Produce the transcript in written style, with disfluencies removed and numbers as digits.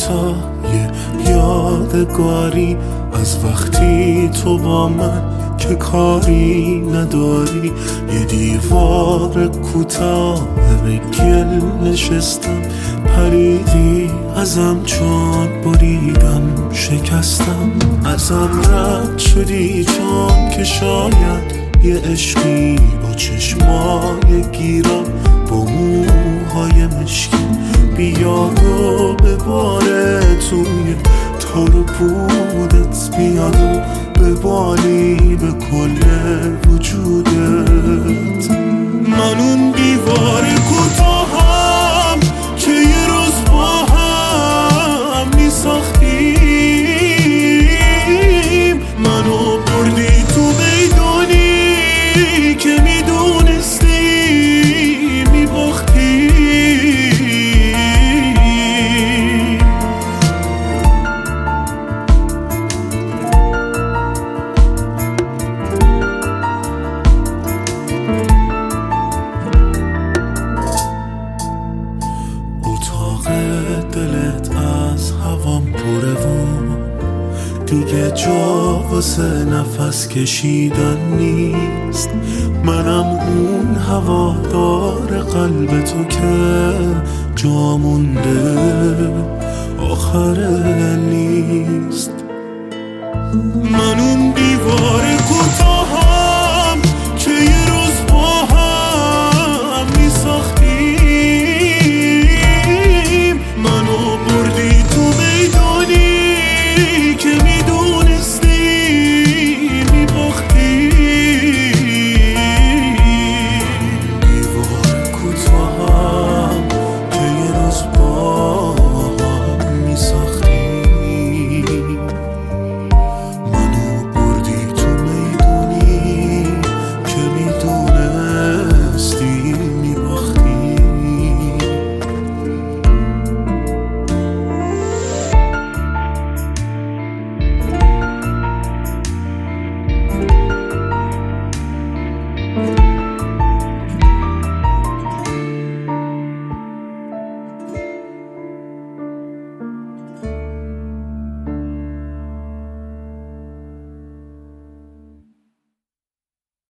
کوتاه یادگاری از وقتی تو با من که کاری نداری. یه دیوار کوتاه به گل نشستم، پریدی ازم چون بریدم شکستم. ازم رد شدی چون که شاید یه عشقی با چشمای گیرم، با موهای مشکین بیاد و بباره توی تار پودت، بیاد و ببالی به کل وجودت. من اون دیوار کوتاهم که یه روز با هم میساختیم، منو بردی تو میدونی که میدونستی میباختیم. دلت از هوام پره و دیگه جا واسه نفس کشیدن نیست. منم اون هوادار قلب تو که جا مونده آخر